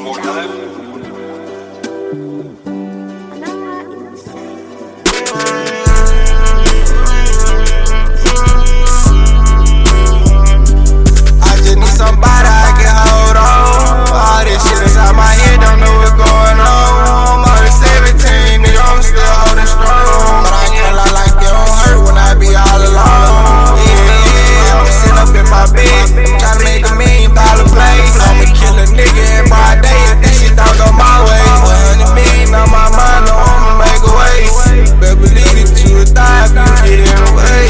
just need somebody I can hold on. All this shit inside my head, don't know what's going on. I'm already 17, nigga, I'm still holding strong. But I can't lie like it don't hurt when I be all alone. Yeah, I'm sitting up in my bed, trying to make $1 million play. I'ma kill a nigga in broad day if this shit don't go my way. 100 million on my mind, no, I'ma make a way. Better believe that you would die if you get in the way.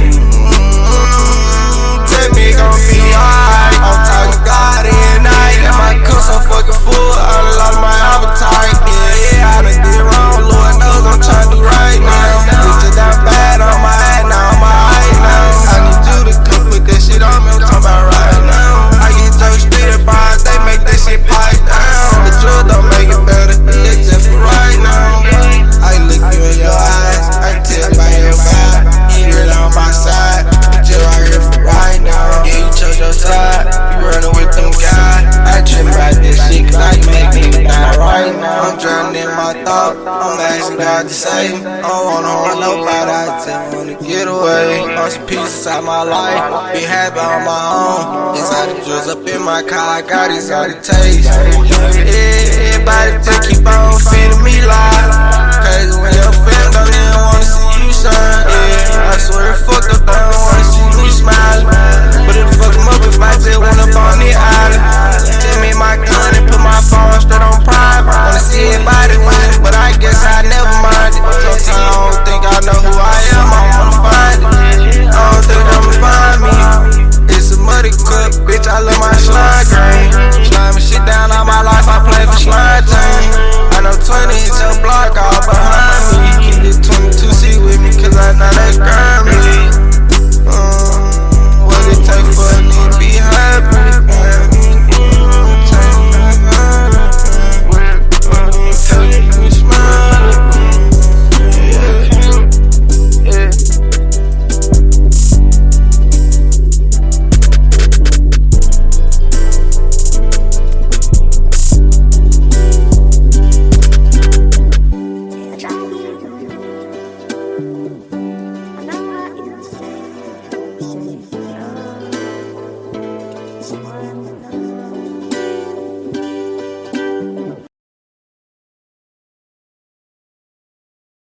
Tell me it gon' be alright. I'm talking God every night, and my cup so fucking full, I done lost my appetite. Yeah, I done did wrong, Lord knows I'm trying to do right now. Bitches down bad on my head, now I'm alright now. I need you to come put that shit on me, I'm talking about right now. I get jokes straight bars, they make that shit pipe down. The drugs don't make it better, it's just for right now. I look you in your eyes, I can tell by your vibe. You really on my side, but you're right here for right now. Yeah, you chose your side, you running with them guys. I trip about this shit, cause I can make niggas die right now. I'm drowning in my thoughts, I'm asking God to save me. I don't wanna harm nobody, I just wanna get away. On some peace inside my life, be happy on my own. Inside the drugs up in my car, I got exotic taste. Yeah, everybody just keep on feeding me lies. Crazy when your friends don't even wanna see you shine. Yeah, I swear it fucked up, they don't wanna see me smiling. But it'll fuck them up if I just went up on the island. Just me my gun and put my phone straight on private. Wanna see everybody win, but I guess I never mind it. Sometimes I don't think I know who I am, I wanna find it. I don't think I'ma find me. It's a muddy cup, bitch, I love my slime green. Slime shit down all my life, I play for slime.